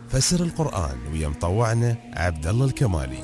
فسر القرآن ويا مطوعنا عبد الله الكمالي.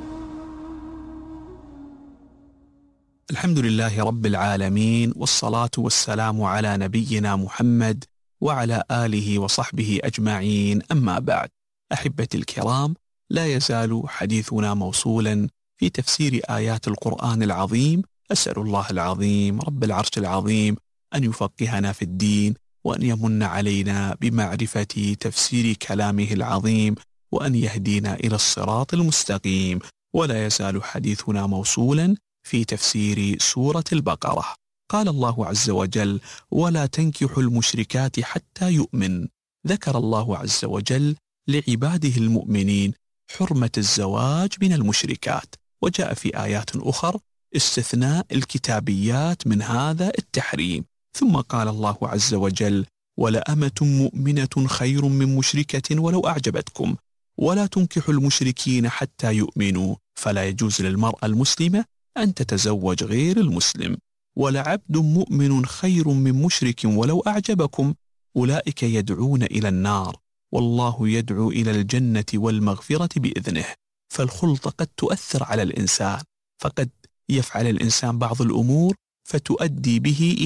الحمد لله رب العالمين، والصلاة والسلام على نبينا محمد وعلى آله وصحبه أجمعين، أما بعد. أحبتي الكرام، لا يزال حديثنا موصولا في تفسير آيات القرآن العظيم. أسأل الله العظيم رب العرش العظيم أن يفقهنا في الدين، وأن يمن علينا بمعرفة تفسير كلامه العظيم، وأن يهدينا إلى الصراط المستقيم. ولا يزال حديثنا موصولا في تفسير سورة البقرة. قال الله عز وجل: ولا تنكحوا المشركات حتى يؤمن. ذكر الله عز وجل لعباده المؤمنين حرمة الزواج من المشركات، وجاء في آيات أخرى استثناء الكتابيات من هذا التحريم. ثم قال الله عز وجل: ولأمة مؤمنة خير من مشركة ولو أعجبتكم، ولا تنكحوا المشركين حتى يؤمنوا، فلا يجوز للمرأة المسلمة أن تتزوج غير المسلم. ولعبد مؤمن خير من مشرك ولو أعجبكم، أولئك يدعون إلى النار والله يدعو إلى الجنة والمغفرة بإذنه. فالخلطة قد تؤثر على الإنسان، فقد يفعل الإنسان بعض الأمور فتؤدي به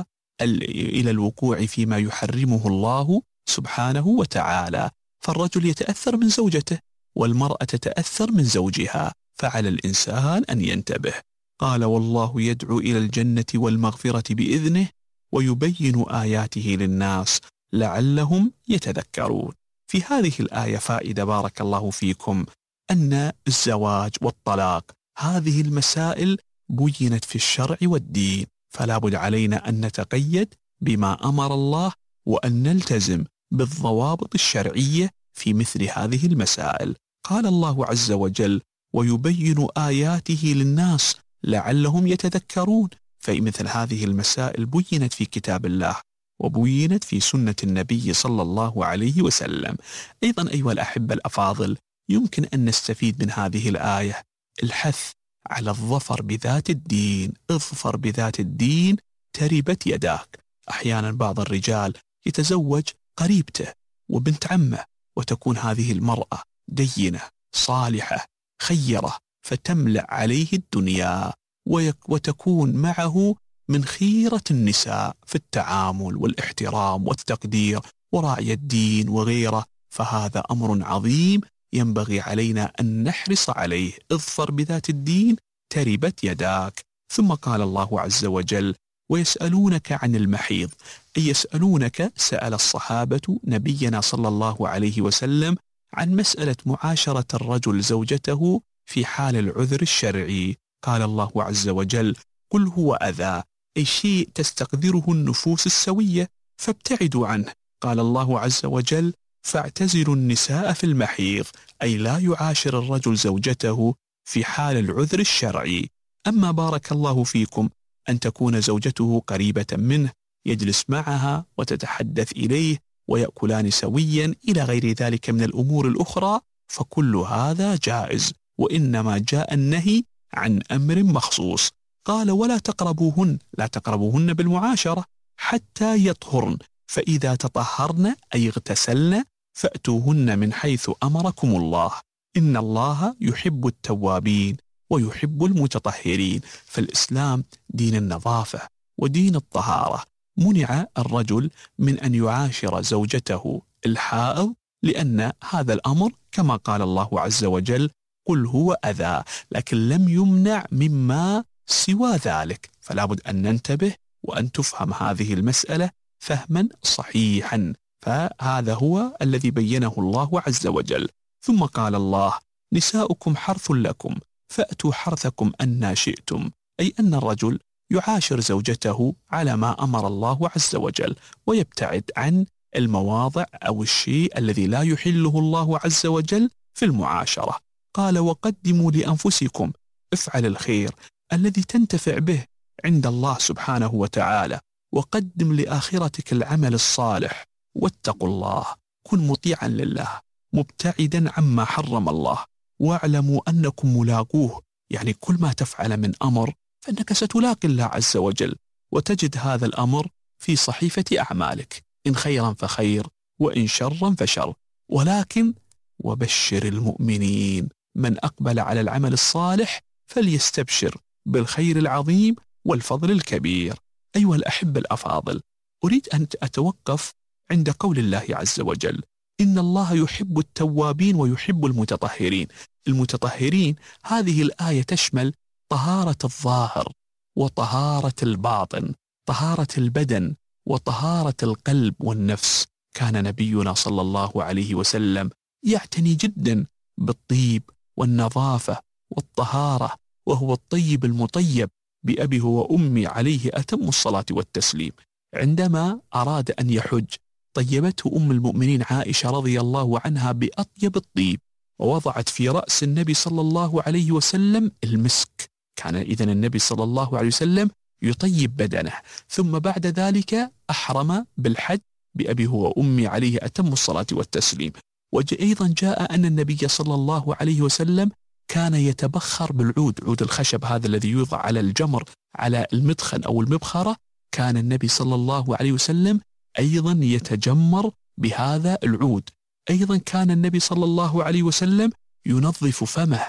إلى الوقوع فيما يحرمه الله سبحانه وتعالى. فالرجل يتأثر من زوجته، والمرأة تتأثر من زوجها، فعلى الإنسان أن ينتبه. قال: والله يدعو إلى الجنة والمغفرة بإذنه ويبين آياته للناس لعلهم يتذكرون. في هذه الآية فائدة بارك الله فيكم، أن الزواج والطلاق هذه المسائل بينت في الشرع والدين، فلا بد علينا أن نتقيد بما أمر الله، وأن نلتزم بالضوابط الشرعية في مثل هذه المسائل. قال الله عز وجل: ويبين آياته للناس لعلهم يتذكرون. فمثل هذه المسائل بينت في كتاب الله، وبينت في سنة النبي صلى الله عليه وسلم. أيضا أيها الأحبة الأفاضل، يمكن أن نستفيد من هذه الآية الحث على الظفر بذات الدين. اظفر بذات الدين تربت يداك. أحيانا بعض الرجال يتزوج قريبته وبنت عمه، وتكون هذه المرأة دينة صالحة خيرة، فتملأ عليه الدنيا، وتكون معه من خيرة النساء في التعامل والاحترام والتقدير وراعي الدين وغيره. فهذا أمر عظيم ينبغي علينا أن نحرص عليه. اظفر بذات الدين تربت يداك. ثم قال الله عز وجل: ويسألونك عن المحيض. أي يسألونك، سأل الصحابة نبينا صلى الله عليه وسلم عن مسألة معاشرة الرجل زوجته في حال العذر الشرعي. قال الله عز وجل: قل هو أذى، أي شيء تستقذره النفوس السوية فابتعدوا عنه. قال الله عز وجل: فاعتزلوا النساء في المحيض، أي لا يعاشر الرجل زوجته في حال العذر الشرعي. أما بارك الله فيكم أن تكون زوجته قريبة منه، يجلس معها وتتحدث إليه ويأكلان سويا إلى غير ذلك من الأمور الأخرى، فكل هذا جائز، وإنما جاء النهي عن أمر مخصوص. قال: ولا تقربوهن، لا تقربوهن بالمعاشرة حتى يطهرن، فإذا تطهرن أي اغتسلن فأتوهن من حيث أمركم الله، إن الله يحب التوابين ويحب المتطهرين. فالإسلام دين النظافة ودين الطهارة. منع الرجل من أن يعاشر زوجته الحائض، لأن هذا الأمر كما قال الله عز وجل: قل هو أذى، لكن لم يمنع مما سوى ذلك. فلا بد أن ننتبه وأن تفهم هذه المسألة فهما صحيحا. فهذا هو الذي بينه الله عز وجل. ثم قال الله: نساؤكم حرث لكم فأتوا حرثكم أنى شئتم، أي أن الرجل يعاشر زوجته على ما أمر الله عز وجل، ويبتعد عن المواضع أو الشيء الذي لا يحله الله عز وجل في المعاشرة. قال: وقدموا لأنفسكم، افعل الخير الذي تنتفع به عند الله سبحانه وتعالى، وقدم لآخرتك العمل الصالح، واتقوا الله. كن مطيعا لله مبتعدا عما حرم الله، واعلموا أنكم ملاقوه. يعني كل ما تفعل من أمر فإنك ستلاقي الله عز وجل، وتجد هذا الأمر في صحيفة أعمالك، إن خيرا فخير وإن شرا فشر. ولكن وبشر المؤمنين من أقبل على العمل الصالح فليستبشر بالخير العظيم والفضل الكبير. أيها الأحبة الأفاضل، أريد أن أتوقف عند قول الله عز وجل: إن الله يحب التوابين ويحب المتطهرين. المتطهرين، هذه الآية تشمل طهارة الظاهر وطهارة الباطن، طهارة البدن وطهارة القلب والنفس. كان نبينا صلى الله عليه وسلم يعتني جدا بالطيب والنظافة والطهارة، وهو الطيب المطيب بأبي وأمي عليه أتم الصلاة والتسليم. عندما أراد أن يحج طيبته أم المؤمنين عائشة رضي الله عنها بأطيب الطيب، ووضعت في رأس النبي صلى الله عليه وسلم المسك. كان إذن النبي صلى الله عليه وسلم يطيب بدنه، ثم بعد ذلك أحرم بالحج بأبي وأمي عليه أتم الصلاة والتسليم. وأيضا جاء أن النبي صلى الله عليه وسلم كان يتبخر بالعود، عود الخشب هذا الذي يوضع على الجمر على المدخن أو المبخرة. كان النبي صلى الله عليه وسلم أيضا يتجمر بهذا العود. أيضا كان النبي صلى الله عليه وسلم ينظف فمه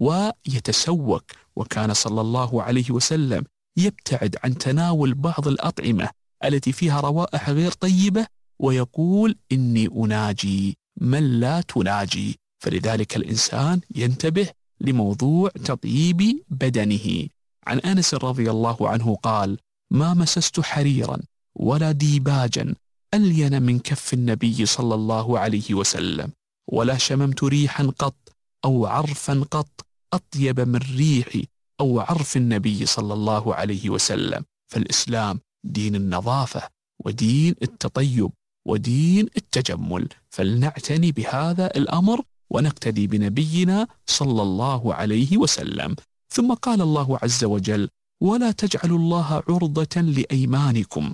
ويتسوك، وكان صلى الله عليه وسلم يبتعد عن تناول بعض الأطعمة التي فيها روائح غير طيبة، ويقول: إني أناجي من لا تناجي. فلذلك الإنسان ينتبه لموضوع تطيب بدنه. عن أنس رضي الله عنه قال: ما مسست حريرا ولا ديباجا ألين من كف النبي صلى الله عليه وسلم، ولا شممت ريحا قط أو عرفا قط أطيب من ريح أو عرف النبي صلى الله عليه وسلم. فالإسلام دين النظافة ودين التطيب ودين التجمل، فلنعتني بهذا الأمر ونقتدي بنبينا صلى الله عليه وسلم. ثم قال الله عز وجل: ولا تجعلوا الله عرضة لأيمانكم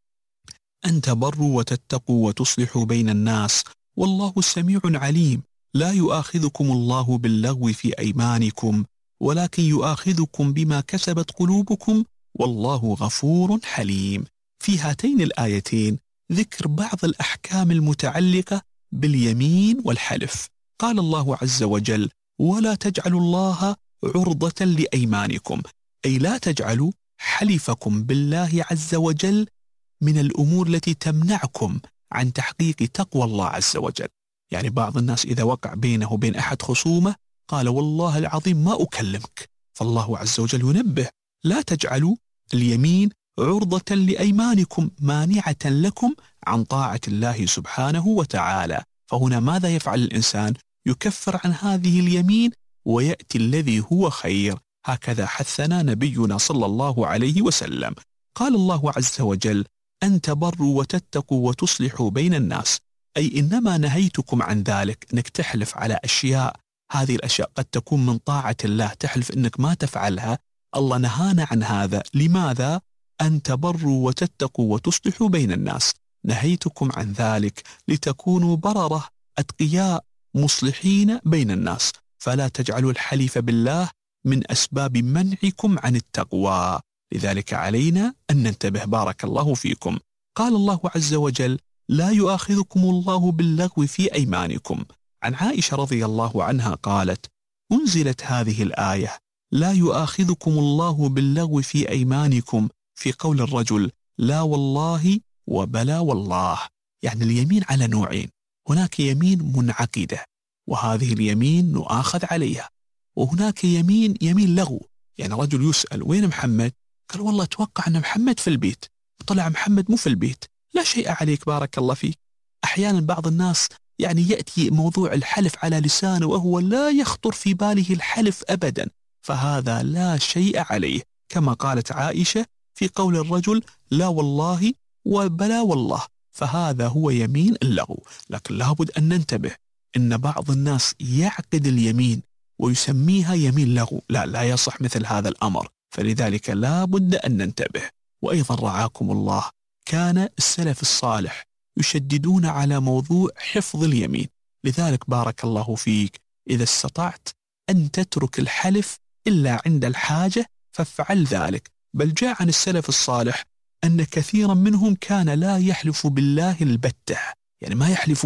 أن تبروا وتتقوا وتصلحوا بين الناس والله سميع عليم. لا يؤاخذكم الله باللغو في أيمانكم ولكن يؤاخذكم بما كسبت قلوبكم والله غفور حليم. في هاتين الآيتين ذكر بعض الأحكام المتعلقة باليمين والحلف. قال الله عز وجل: ولا تجعلوا الله عرضة لأيمانكم، أي لا تجعلوا حلفكم بالله عز وجل من الأمور التي تمنعكم عن تحقيق تقوى الله عز وجل. يعني بعض الناس إذا وقع بينه وبين أحد خصومة قال: والله العظيم ما أكلمك. فالله عز وجل ينبه: لا تجعلوا اليمين عرضة لأيمانكم مانعة لكم عن طاعة الله سبحانه وتعالى. فهنا ماذا يفعل الإنسان؟ يكفر عن هذه اليمين ويأتي الذي هو خير. هكذا حثنا نبينا صلى الله عليه وسلم. قال الله عز وجل: أن تبروا وتتقوا وتصلحوا بين الناس، أي إنما نهيتكم عن ذلك، أنك تحلف على أشياء، هذه الأشياء قد تكون من طاعة الله، تحلف أنك ما تفعلها. الله نهانا عن هذا. لماذا؟ أن تبروا وتتقوا وتصلحوا بين الناس، نهيتكم عن ذلك لتكونوا بررة أتقياء مصلحين بين الناس. فلا تجعلوا الحلف بالله من أسباب منعكم عن التقوى. لذلك علينا أن ننتبه. بارك الله فيكم. قال الله عز وجل: لا يؤاخذكم الله باللغو في أيمانكم. عن عائشة رضي الله عنها قالت: أنزلت هذه الآية: لا يؤاخذكم الله باللغو في أيمانكم، في قول الرجل: لا والله وبلا والله. يعني اليمين على نوعين: هناك يمين منعقدة وهذه اليمين نؤاخذ عليها، وهناك يمين لغو. يعني رجل يسأل: وين محمد؟ قال: والله أتوقع أن محمد في البيت، طلع محمد مو في البيت. لا شيء عليك، بارك الله فيك. أحيانا بعض الناس يعني يأتي موضوع الحلف على لسانه وهو لا يخطر في باله الحلف أبدا، فهذا لا شيء عليه، كما قالت عائشة في قول الرجل: لا والله وبلا والله. فهذا هو يمين اللغو. لكن لابد أن ننتبه إن بعض الناس يعقد اليمين ويسميها يمين لغو. لا يصح مثل هذا الأمر، فلذلك لا بد أن ننتبه. وأيضا رعاكم الله، كان السلف الصالح يشددون على موضوع حفظ اليمين. لذلك بارك الله فيك، إذا استطعت أن تترك الحلف إلا عند الحاجة فافعل ذلك. بل جاء عن السلف الصالح أن كثيرا منهم كان لا يحلف بالله البتة، يعني ما يحلفون،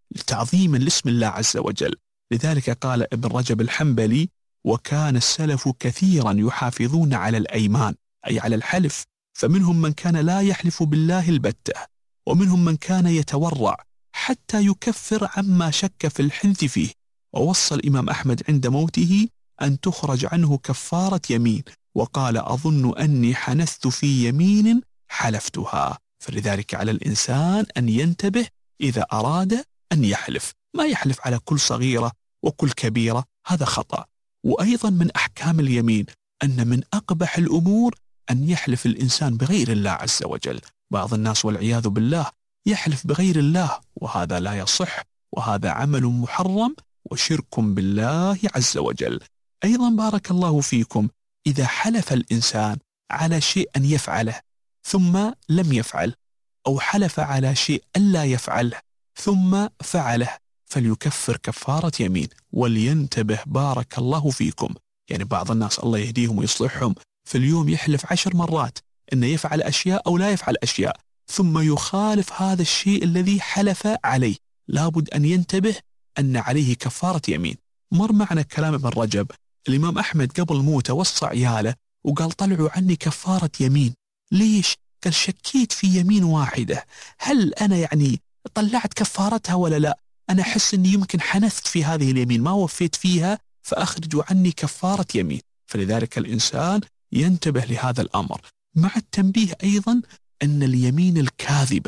تعظيما لاسم الله عز وجل. لذلك قال ابن رجب الحنبلي: وكان السلف كثيرا يحافظون على الأيمان، أي على الحلف، فمنهم من كان لا يحلف بالله البتة، ومنهم من كان يتورع حتى يكفر عما شك في الحنث فيه. ووصى الإمام أحمد عند موته أن تخرج عنه كفارة يمين، وقال: أظن أني حنثت في يمين حلفتها. فلذلك على الإنسان أن ينتبه إذا أراد أن يحلف، ما يحلف على كل صغيرة وكل كبيرة، هذا خطأ. وأيضا من أحكام اليمين أن من أقبح الأمور أن يحلف الإنسان بغير الله عز وجل. بعض الناس والعياذ بالله يحلف بغير الله، وهذا لا يصح، وهذا عمل محرم وشرك بالله عز وجل. أيضا بارك الله فيكم، إذا حلف الإنسان على شيء أن يفعله ثم لم يفعل، أو حلف على شيء ألا يفعله ثم فعله، فليكفر كفارة يمين. ولينتبه بارك الله فيكم، يعني بعض الناس الله يهديهم ويصلحهم في اليوم يحلف 10 مرات أنه يفعل أشياء أو لا يفعل أشياء، ثم يخالف هذا الشيء الذي حلف عليه. لابد أن ينتبه أن عليه كفارة يمين. مر معنا كلام ابن رجب، الإمام أحمد قبل موته وصى عياله وقال: طلعوا عني كفارة يمين. ليش؟ قال: شكيت في يمين واحدة، هل أنا يعني طلعت كفارتها ولا لا؟ أنا أحس أني يمكن حنثت في هذه اليمين ما وفيت فيها، فأخرجوا عني كفارة يمين. فلذلك الإنسان ينتبه لهذا الأمر، مع التنبيه أيضا أن اليمين الكاذبة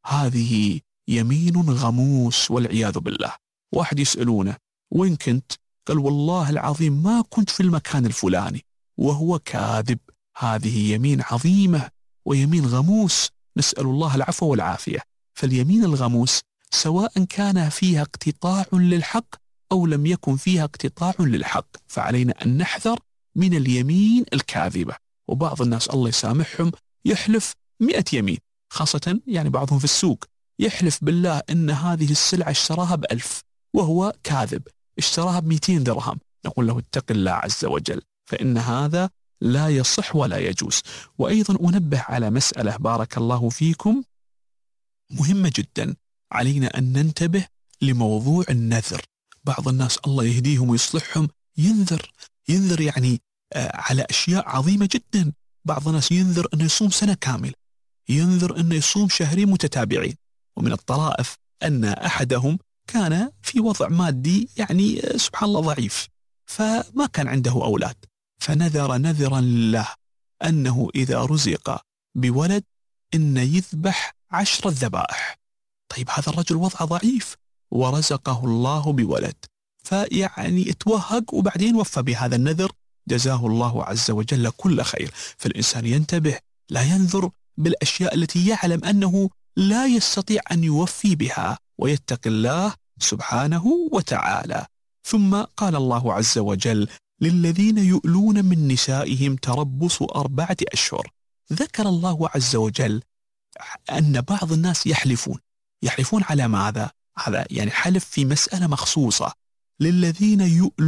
هذه يمين غموس والعياذ بالله. واحد يسألونه: وين كنت؟ قال: والله العظيم ما كنت في المكان الفلاني، وهو كاذب. هذه يمين عظيمة ويمين غموس، نسأل الله العفو والعافية. فاليمين الغموس سواء كان فيها اقتطاع للحق أو لم يكن فيها اقتطاع للحق، فعلينا أن نحذر من اليمين الكاذبة. وبعض الناس الله يسامحهم يحلف 100 يمين، خاصة يعني بعضهم في السوق يحلف بالله أن هذه السلعة اشتراها ب1000 وهو كاذب، اشتراها ب200 درهم. نقول له: اتق الله عز وجل، فإن هذا لا يصح ولا يجوز. وأيضا أنبه على مسألة بارك الله فيكم مهمة جدا، علينا أن ننتبه لموضوع النذر. بعض الناس الله يهديهم ويصلحهم ينذر يعني على أشياء عظيمة جدا. بعض الناس ينذر أنه يصوم سنة كاملة، ينذر أنه يصوم شهرين متتابعين. ومن الطرائف أن أحدهم كان في وضع مادي يعني سبحان الله ضعيف، فما كان عنده أولاد، فنذر نذرا لله أنه إذا رزق بولد إن يذبح 10 ذبائح. طيب هذا الرجل وضعه ضعيف ورزقه الله بولد، فيعني اتوهق وبعدين وفى بهذا النذر، جزاه الله عز وجل كل خير. فالإنسان ينتبه، لا ينذر بالأشياء التي يعلم أنه لا يستطيع أن يوفي بها، ويتق الله سبحانه وتعالى. ثم قال الله عز وجل: للذين يؤلون من نسائهم تربص 4 أشهر. ذكر الله عز وجل أن بعض الناس يحلفون على ماذا؟ هذا يعني حلف في مسألة مخصوصة. للذين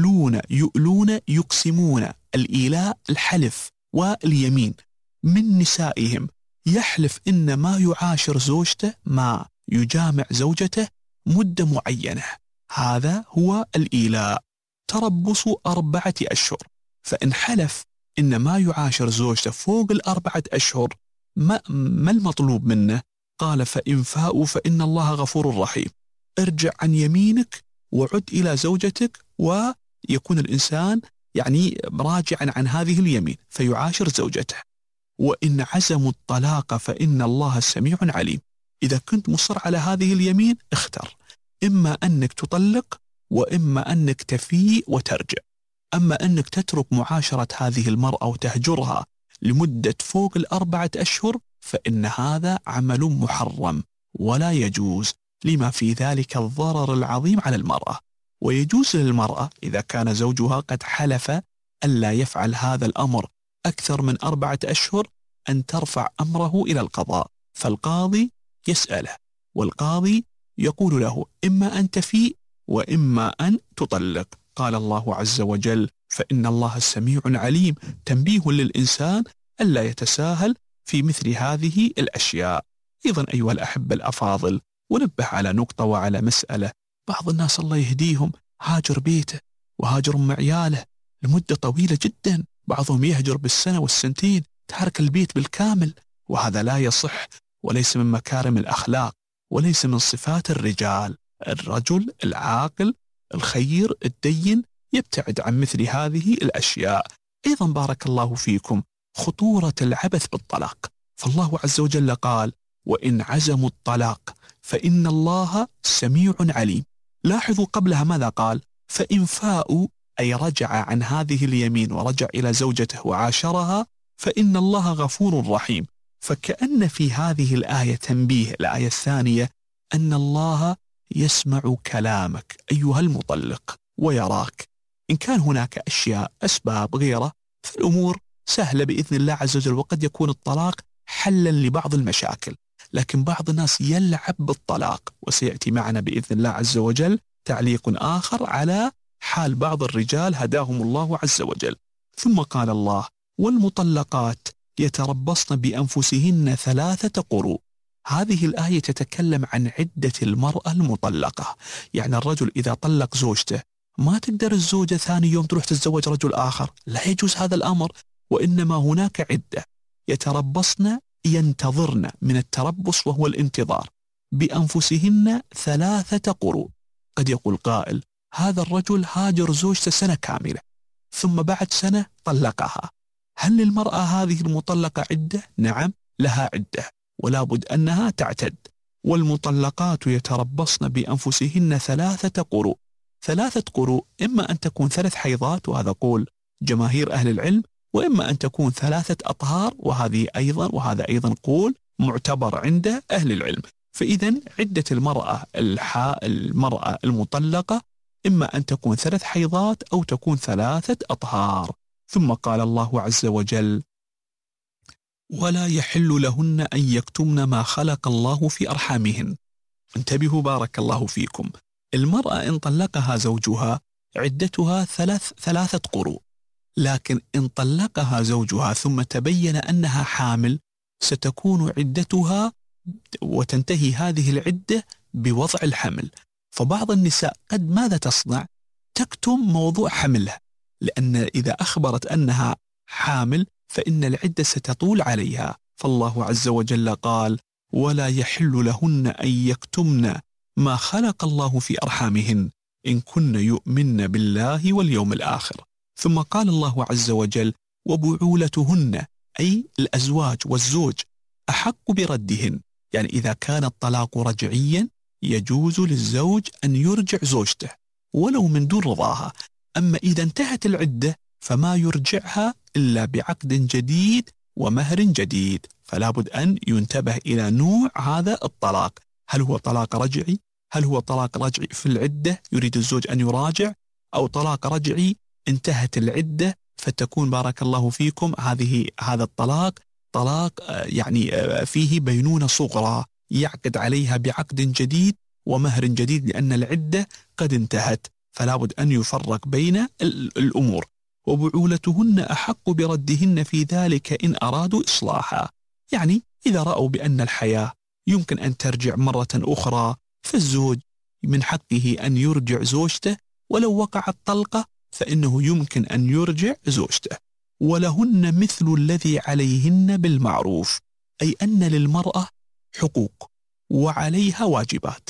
يؤلون يقسمون، الإيلاء الحلف واليمين، من نسائهم، يحلف إن ما يعاشر زوجته، ما يجامع زوجته مدة معينة، هذا هو الإيلاء. تربص 4 أشهر. فإن حلف إن ما يعاشر زوجته فوق 4 أشهر، ما المطلوب منه؟ قال: فإن فاءوا فإن الله غفور رحيم. ارجع عن يمينك وعد إلى زوجتك، ويكون الإنسان يعني راجعا عن هذه اليمين فيعاشر زوجته. وإن عزموا الطلاق فإن الله سميع عليم. إذا كنت مصر على هذه اليمين اختر، إما أنك تطلق وإما أنك تفيء وترجع. أما أنك تترك معاشرة هذه المرأة وتهجرها لمدة فوق 4 أشهر فإن هذا عمل محرم ولا يجوز، لما في ذلك الضرر العظيم على المرأة. ويجوز للمرأة إذا كان زوجها قد حلف ألا يفعل هذا الأمر أكثر من 4 أشهر أن ترفع أمره إلى القضاء، فالقاضي يسأله، والقاضي يقول له: إما أن تفيء وإما أن تطلق. قال الله عز وجل: فإن الله سميع عليم. تنبيه للإنسان ألا يتساهل في مثل هذه الأشياء. أيضا أيها الأحبة الأفاضل، ونبه على نقطة وعلى مسألة. بعض الناس الله يهديهم هاجر بيته وهاجر مع عياله لمدة طويلة جدا، بعضهم يهجر بالسنة والسنتين، ترك البيت بالكامل، وهذا لا يصح وليس من مكارم الأخلاق وليس من صفات الرجال. الرجل العاقل الخير الدين يبتعد عن مثل هذه الأشياء. أيضا بارك الله فيكم خطورة العبث بالطلاق، فالله عز وجل قال: وإن عزموا الطلاق فإن الله سميع عليم. لاحظوا قبلها ماذا قال؟ فإن فاءوا، أي رجع عن هذه اليمين ورجع إلى زوجته وعاشرها، فإن الله غفور رحيم. فكأن في هذه الآية تنبيه، الآية الثانية، أن الله يسمع كلامك أيها المطلق ويراك. إن كان هناك أشياء أسباب غيره فالأمور سهلة بإذن الله عز وجل، وقد يكون الطلاق حلا لبعض المشاكل، لكن بعض الناس يلعب بالطلاق، وسيأتي معنا بإذن الله عز وجل تعليق آخر على حال بعض الرجال هداهم الله عز وجل. ثم قال الله: والمطلقات يتربصن بأنفسهن 3 قروء. هذه الآية تتكلم عن عدة المرأة المطلقة، يعني الرجل إذا طلق زوجته ما تقدر الزوجة ثاني يوم تروح تتزوج رجل آخر، لا يجوز هذا الأمر، وإنما هناك عدة يتربصن، ينتظرن من التربص وهو الانتظار، بأنفسهن 3 قروء. قد يقول قائل: هذا الرجل هاجر زوجته سنة كاملة ثم بعد سنة طلقها، هل للمرأة هذه المطلقة عدة؟ نعم لها عدة، ولا بد أنها تعتد. والمطلقات يتربصن بأنفسهن 3 قروء. 3 قروء إما أن تكون 3 حيضات، وهذا قول جماهير أهل العلم، وإما أن تكون 3 أطهار، وهذا أيضا قول معتبر عند أهل العلم. فإذا عدة المرأة المطلقة إما أن تكون 3 حيضات أو تكون 3 أطهار. ثم قال الله عز وجل: ولا يحل لهن أن يكتمن ما خلق الله في أرحامهن. انتبهوا بارك الله فيكم، المرأة إن طلقها زوجها عدتها 3 قروء، لكن إن طلقها زوجها ثم تبين أنها حامل ستكون عدتها وتنتهي هذه العدة بوضع الحمل. فبعض النساء قد ماذا تصنع؟ تكتم موضوع حملها، لأن إذا أخبرت أنها حامل فإن العدة ستطول عليها. فالله عز وجل قال: ولا يحل لهن أن يكتمن ما خلق الله في أرحامهن إن كن يؤمن بالله واليوم الآخر. ثم قال الله عز وجل: وبعولتهن، أي الأزواج والزوج، أحق بردهن، يعني إذا كان الطلاق رجعيا يجوز للزوج أن يرجع زوجته ولو من دون رضاها. أما إذا انتهت العدة فما يرجعها إلا بعقد جديد ومهر جديد. فلا بد أن ينتبه إلى نوع هذا الطلاق، هل هو طلاق رجعي؟ هل هو طلاق رجعي في العدة يريد الزوج أن يراجع، أو طلاق رجعي انتهت العدة فتكون بارك الله فيكم هذا الطلاق طلاق يعني فيه بينونة صغرى يعقد عليها بعقد جديد ومهر جديد لأن العدة قد انتهت. فلا بد أن يفرق بين الأمور. وبعولتهن أحق بردهن في ذلك إن أرادوا إصلاحا، يعني إذا رأوا بأن الحياة يمكن أن ترجع مرة أخرى فالزوج من حقه أن يرجع زوجته، ولو وقعت طلقة فإنه يمكن أن يرجع زوجته. ولهن مثل الذي عليهن بالمعروف، أي أن للمرأة حقوق وعليها واجبات،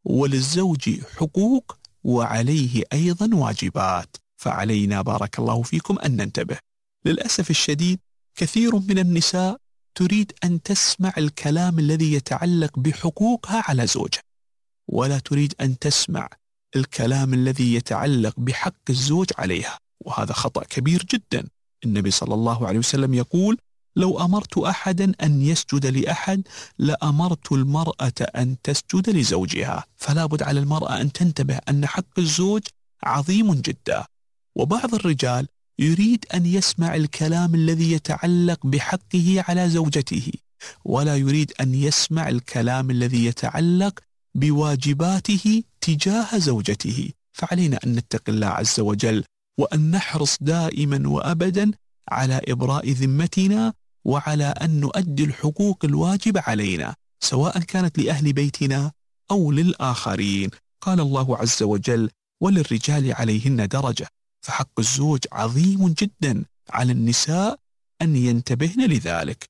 وللزوج حقوق وعليه أيضا واجبات. فعلينا بارك الله فيكم أن ننتبه. للأسف الشديد كثير من النساء تريد أن تسمع الكلام الذي يتعلق بحقوقها على زوجها، ولا تريد أن تسمع الكلام الذي يتعلق بحق الزوج عليها، وهذا خطأ كبير جدا. النبي صلى الله عليه وسلم يقول: لو أمرت أحدا أن يسجد لأحد لأمرت المرأة أن تسجد لزوجها. فلا بد على المرأة أن تنتبه أن حق الزوج عظيم جدا. وبعض الرجال يريد أن يسمع الكلام الذي يتعلق بحقه على زوجته، ولا يريد أن يسمع الكلام الذي يتعلق بواجباته تجاه زوجته. فعلينا أن نتقي الله عز وجل، وأن نحرص دائما وأبدا على إبراء ذمتنا، وعلى أن نؤدي الحقوق الواجبة علينا، سواء كانت لأهل بيتنا أو للآخرين. قال الله عز وجل: وللرجال عليهن درجة. فحق الزوج عظيم جدا على النساء أن ينتبهن لذلك،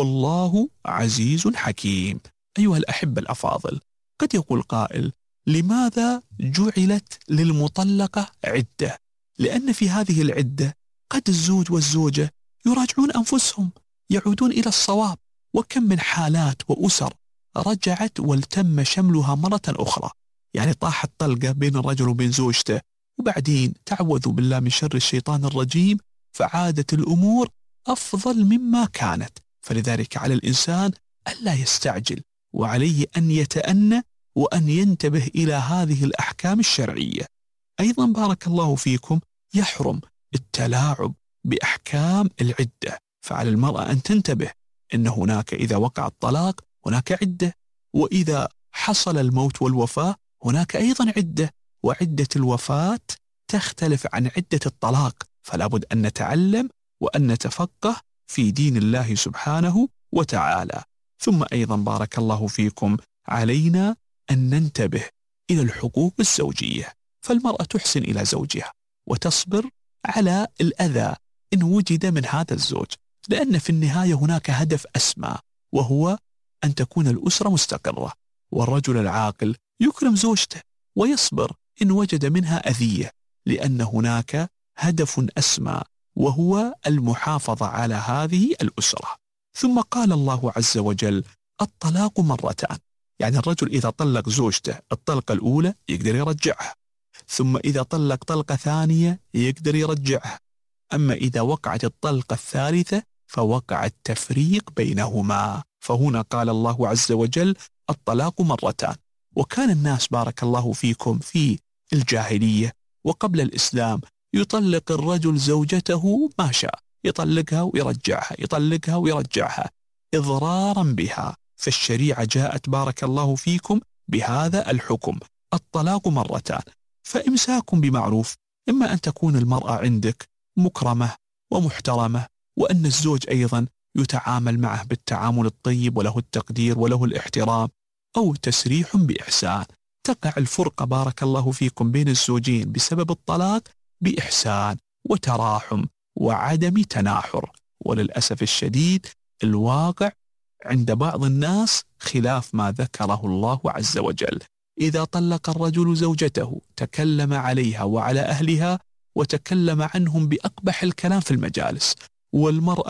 والله عزيز حكيم. أيها الأحبة الأفاضل، قد يقول قائل: لماذا جعلت للمطلقة عدة؟ لأن في هذه العدة قد الزوج والزوجة يراجعون أنفسهم، يعودون إلى الصواب. وكم من حالات وأسر رجعت والتم شملها مرة أخرى، يعني طاحت طلقة بين الرجل وبين زوجته، وبعدين تعوذوا بالله من شر الشيطان الرجيم، فعادت الأمور أفضل مما كانت. فلذلك على الإنسان ألا يستعجل، وعليه أن يتأنى وأن ينتبه إلى هذه الأحكام الشرعية. أيضا بارك الله فيكم، يحرم التلاعب بأحكام العدة، فعلى المرأة أن تنتبه إن هناك إذا وقع الطلاق هناك عدة، وإذا حصل الموت والوفاة هناك أيضا عدة، وعدة الوفاة تختلف عن عدة الطلاق. فلا بد أن نتعلم وأن نتفقه في دين الله سبحانه وتعالى. ثم أيضا بارك الله فيكم، علينا أن ننتبه إلى الحقوق الزوجية. فالمرأة تحسن إلى زوجها وتصبر على الأذى إن وجد من هذا الزوج، لأن في النهاية هناك هدف أسمى، وهو أن تكون الأسرة مستقرة. والرجل العاقل يكرم زوجته ويصبر إن وجد منها أذية، لأن هناك هدف أسمى، وهو المحافظة على هذه الأسرة. ثم قال الله عز وجل: الطلاق مرتان، يعني الرجل إذا طلق زوجته الطلقة الأولى يقدر يرجعها، ثم إذا طلق طلقة ثانية يقدر يرجعها. أما إذا وقعت الطلقة الثالثة فوقع التفريق بينهما. فهنا قال الله عز وجل: الطلاق مرتان. وكان الناس بارك الله فيكم في الجاهلية وقبل الإسلام يطلق الرجل زوجته ما شاء، يطلقها ويرجعها، يطلقها ويرجعها إضرارا بها. فالشريعة جاءت بارك الله فيكم بهذا الحكم: الطلاق مرتان. فإمساك بمعروف، إما أن تكون المرأة عندك مكرمة ومحترمة، وأن الزوج أيضا يتعامل معه بالتعامل الطيب وله التقدير وله الاحترام، أو تسريح بإحسان. تقع الفرقة بارك الله فيكم بين الزوجين بسبب الطلاق بإحسان وتراحم وعدم تناحر. وللأسف الشديد الواقع عند بعض الناس خلاف ما ذكره الله عز وجل. إذا طلق الرجل زوجته تكلم عليها وعلى أهلها وتكلم عنهم بأقبح الكلام في المجالس، والمرأة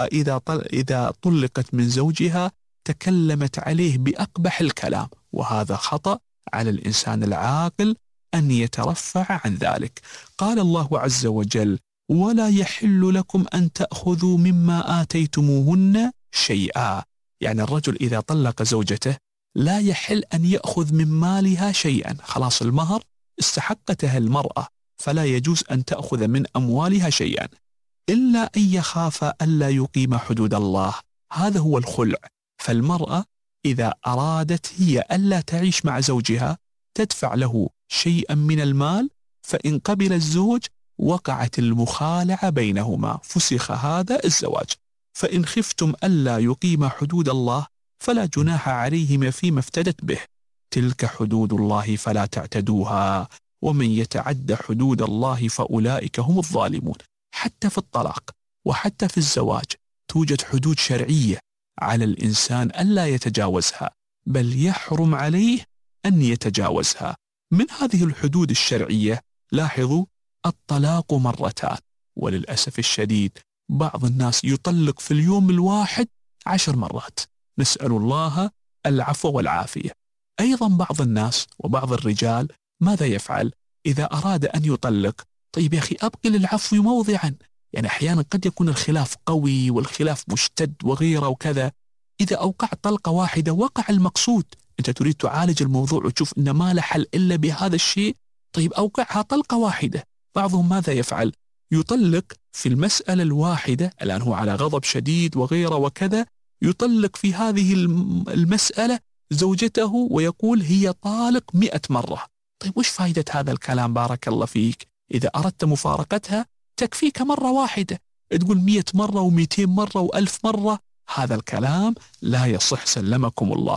إذا طلقت من زوجها تكلمت عليه بأقبح الكلام، وهذا خطأ. على الإنسان العاقل أن يترفع عن ذلك. قال الله عز وجل: ولا يحل لكم أن تأخذوا مما آتيتموهن شيئا، يعني الرجل إذا طلق زوجته لا يحل أن يأخذ من مالها شيئا، خلاص المهر استحقته المرأة، فلا يجوز أن تأخذ من أموالها شيئا، إلا أن يخاف ألا يقيم حدود الله. هذا هو الخلع. فالمرأة إذا أرادت هي ألا تعيش مع زوجها تدفع له شيئا من المال، فإن قبل الزوج وقعت المخالعة بينهما، فسخ هذا الزواج. فإن خفتم ألا يقيم حدود الله فلا جناح عليهما فيما افتدت به، تلك حدود الله فلا تعتدوها، ومن يتعد حدود الله فأولئك هم الظالمون. حتى في الطلاق وحتى في الزواج توجد حدود شرعية على الإنسان ألا يتجاوزها، بل يحرم عليه أن يتجاوزها. من هذه الحدود الشرعية لاحظوا: الطلاق مرتان. وللأسف الشديد بعض الناس يطلق في اليوم الواحد 10 مرات، نسأل الله العفو والعافية. أيضا بعض الناس وبعض الرجال ماذا يفعل؟ إذا أراد أن يطلق، طيب يا أخي أبقي للعفو موضعا، يعني أحيانا قد يكون الخلاف قوي والخلاف مشتد وغيره وكذا، إذا أوقع طلقة واحدة وقع المقصود. أنت تريد تعالج الموضوع وتشوف أن ما له حل إلا بهذا الشيء، طيب أوقعها طلقة واحدة. بعضهم ماذا يفعل؟ يطلق في المسألة الواحدة، الآن هو على غضب شديد وغيره وكذا، يطلق في هذه المسألة زوجته ويقول هي طالق 100 مرة. طيب وش فائدة هذا الكلام بارك الله فيك؟ إذا أردت مفارقتها تكفيك مرة واحدة، تقول 100 مرة و200 مرة و1000 مرة، هذا الكلام لا يصح سلمكم الله.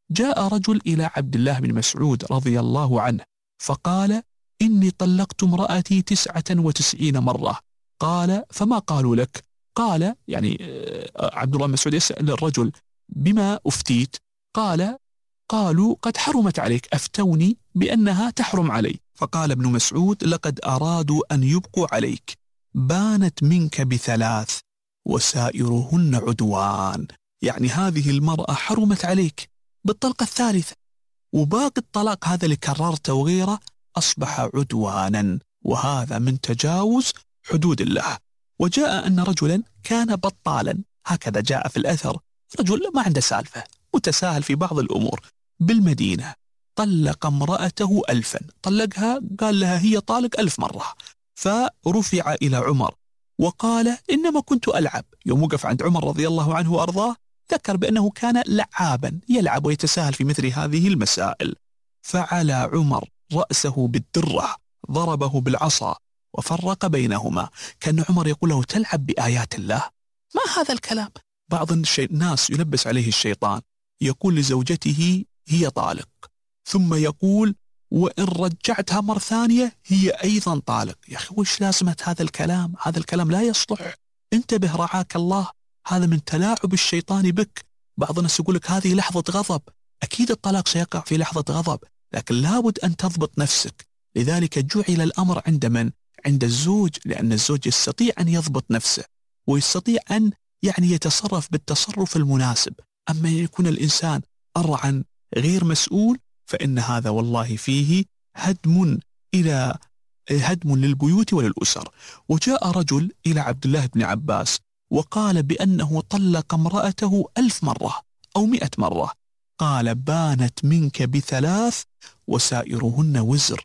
جاء رجل إلى عبد الله بن مسعود رضي الله عنه فقال: إني طلقت امرأتي 99 مرة. قال: فما قالوا لك؟ قال يعني عبد الله بن مسعود يسأل الرجل: بما أفتيت؟ قال: قالوا قد حرمت عليك، أفتوني بأنها تحرم علي. فقال ابن مسعود: لقد أرادوا أن يبقوا عليك، بانت منك ب3 وسائرهن عدوان. يعني هذه المرأة حرمت عليك بالطلقة الثالثة، وباقي الطلاق هذا اللي كررته وغيره أصبح عدوانا، وهذا من تجاوز حدود الله. وجاء أن رجلا كان بطالا، هكذا جاء في الأثر، رجل ما عنده سالفة، متساهل في بعض الأمور، بالمدينة طلق امرأته 1000، طلقها قال لها هي طالق 1000 مرة. فرفع إلى عمر وقال: إنما كنت ألعب. يوم وقف عند عمر رضي الله عنه وأرضاه ذكر بأنه كان لعابا، يلعب ويتساهل في مثل هذه المسائل. فعلى عمر رأسه بالدرة، ضربه بالعصا وفرق بينهما، كان عمر يقول له: تلعب بآيات الله؟ ما هذا الكلام؟ بعض الناس يلبس عليه الشيطان، يقول لزوجته هي طالق، ثم يقول: وإن رجعتها مرة ثانية هي أيضا طالق. يا أخي وش لازمة هذا الكلام؟ هذا الكلام لا يصلح، انتبه رعاك الله، هذا من تلاعب الشيطان بك. بعض الناس يقول لك هذه لحظة غضب، أكيد الطلاق سيقع في لحظة غضب، لكن لابد أن تضبط نفسك. لذلك جعل الأمر عند من؟ عند الزوج، لأن الزوج يستطيع أن يضبط نفسه ويستطيع أن يتصرف بالتصرف المناسب. أما يكون الإنسان أرعا غير مسؤول فإن هذا والله فيه هدم للبيوت وللأسر. وجاء رجل إلى عبد الله بن عباس وقال بأنه طلق امرأته 1000 مرة أو 100 مرة. قال: بانت منك ب3 وسائرهن وزر،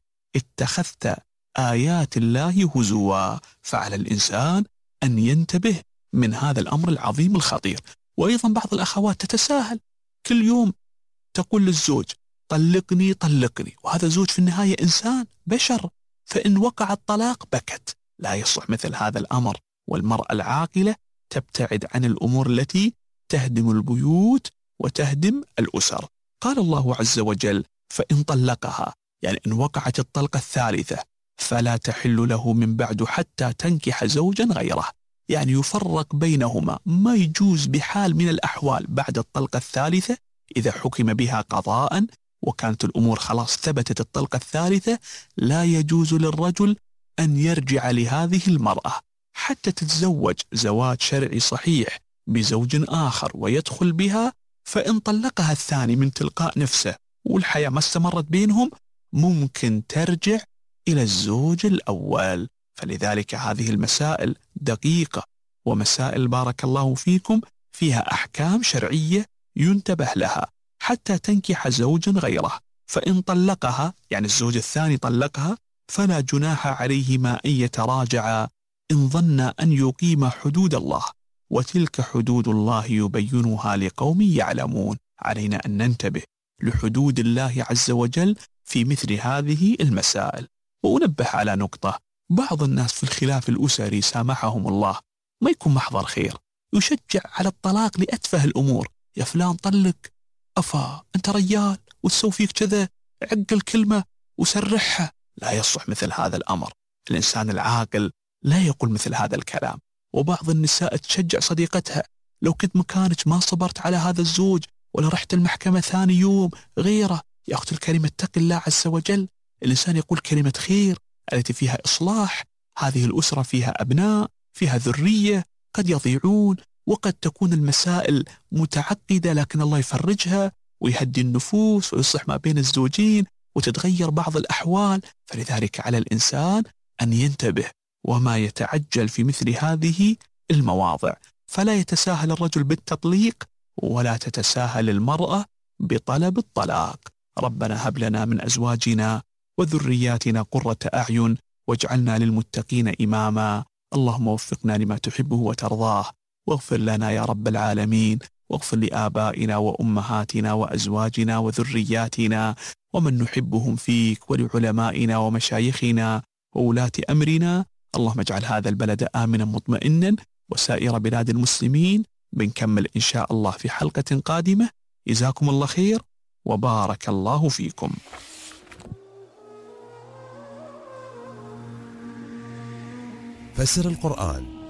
اتخذت آيات الله هزوا. فعلى الإنسان أن ينتبه من هذا الأمر العظيم الخطير. وأيضا بعض الأخوات تتساهل، كل يوم تقول للزوج: طلقني طلقني، وهذا زوج في النهاية إنسان بشر، فإن وقع الطلاق بكت. لا يصلح مثل هذا الأمر، والمرأة العاقلة تبتعد عن الأمور التي تهدم البيوت وتهدم الأسر. قال الله عز وجل: فإن طلقها، يعني إن وقعت الطلقة الثالثة، فلا تحل له من بعد حتى تنكح زوجا غيره. يعني يفرق بينهما، ما يجوز بحال من الأحوال بعد الطلقة الثالثة إذا حكم بها قضاء وكانت الأمور خلاص ثبتت الطلقة الثالثة، لا يجوز للرجل أن يرجع لهذه المرأة حتى تتزوج زواج شرعي صحيح بزوج آخر ويدخل بها. فإن طلقها الثاني من تلقاء نفسه والحياة ما استمرت بينهم، ممكن ترجع إلى الزوج الأول. فلذلك هذه المسائل دقيقة، ومسائل بارك الله فيكم فيها أحكام شرعية ينتبه لها حتى تنكح زوجا غيره. فإن طلقها، يعني الزوج الثاني طلقها، فلا جناح عليهما أن يتراجعا إن ظن أن يقيم حدود الله، وتلك حدود الله يبينها لقوم يعلمون. علينا أن ننتبه لحدود الله عز وجل في مثل هذه المسائل. وأنبه على نقطة: بعض الناس في الخلاف الأسري سامحهم الله ما يكون محضر خير، يشجع على الطلاق لأتفه الأمور. يا فلان طلق، أفا أنت رجال وتسوي فيك كذا، عقل كلمة وسرحها. لا يصلح مثل هذا الأمر، الإنسان العاقل لا يقول مثل هذا الكلام. وبعض النساء تشجع صديقتها: لو كنت مكانك ما صبرت على هذا الزوج ولا رحت المحكمة ثاني يوم غيره. يا أخت الكريمة اتق الله عز وجل، الإنسان يقول كلمة خير التي فيها إصلاح. هذه الأسرة فيها أبناء، فيها ذرية، قد يضيعون، وقد تكون المسائل متعقدة، لكن الله يفرجها ويهدي النفوس ويصلح ما بين الزوجين وتتغير بعض الأحوال. فلذلك على الإنسان أن ينتبه وما يتعجل في مثل هذه المواضع. فلا يتساهل الرجل بالتطليق، ولا تتساهل المرأة بطلب الطلاق. ربنا هب لنا من أزواجنا وذرياتنا قرة أعين واجعلنا للمتقين إماما. اللهم وفقنا لما تحبه وترضاه، واغفر لنا يا رب العالمين، واغفر لآبائنا وأمهاتنا وأزواجنا وذرياتنا ومن نحبهم فيك، ولعلمائنا ومشايخنا وولاة أمرنا. اللهم اجعل هذا البلد آمنا مطمئنا وسائر بلاد المسلمين. بنكمل إن شاء الله في حلقة قادمة. جزاكم الله خير، وبارك الله فيكم. فسر القرآن